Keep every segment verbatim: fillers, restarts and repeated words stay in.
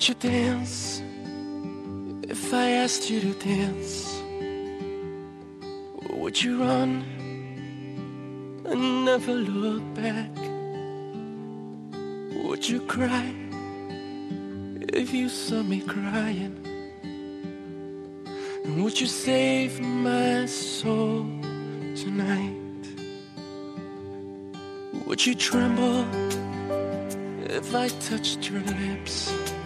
Would you dance if I asked you to dance? Would you run and never look back? Would you cry if you saw me crying? And would you save my soul tonight? Would you tremble if I touched your lips?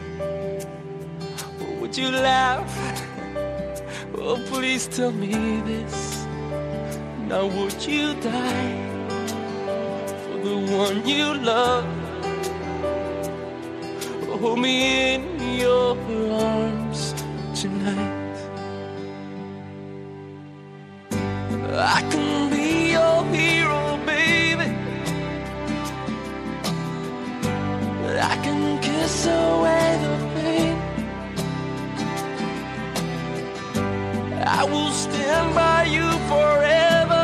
Or would you laugh? Oh, please tell me this. Now would you die for the one you love? Hold me in your arms tonight. I can be your hero, baby. I can kiss away the pain. I will stand by you forever.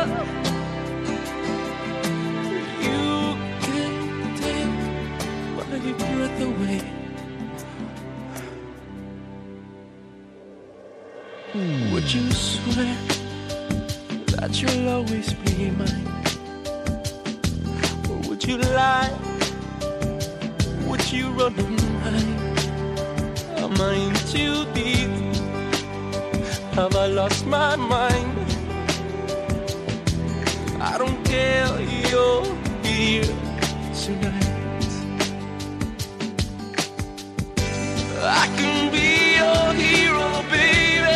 You can take my breath away. Would you swear that you'll always be mine? Or would you lie? Would you run and hide? Am I in too deep? Have I lost my mind? I don't care, you're here tonight. I can be your hero, baby.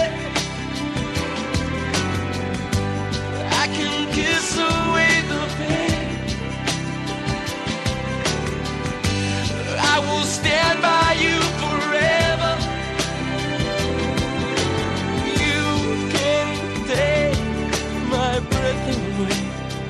I can kiss away the pain. I will stand by you forever. You can take my breath away.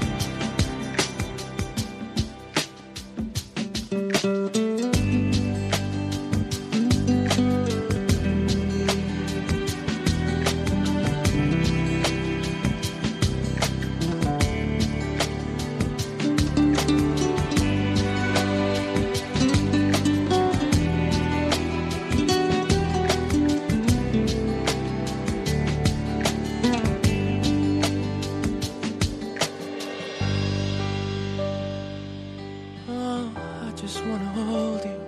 I just wanna hold you.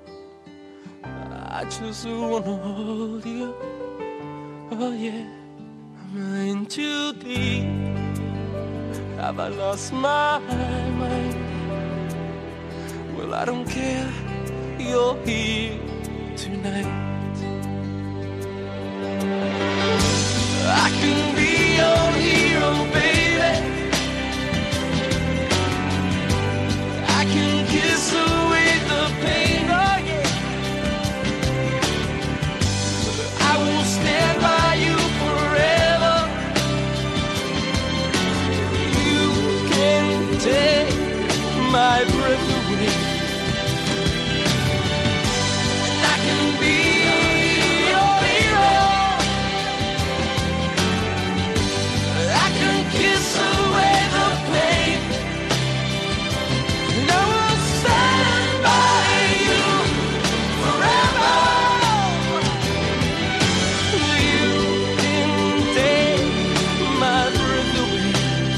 I just wanna hold you. Oh yeah, I'm in too deep. Have I lost my mind? Well, I don't care. You're here tonight. I can be your hero, baby. I can kiss away the pain, oh yeah. I will stand by you forever. You can take my breath away. And I can be your hero. I can kiss away the pain. And I will stand by you forever. You can take my breath away.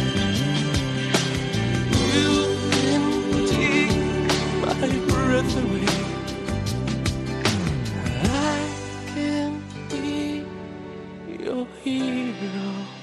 You can take my breath away. I can be your hero.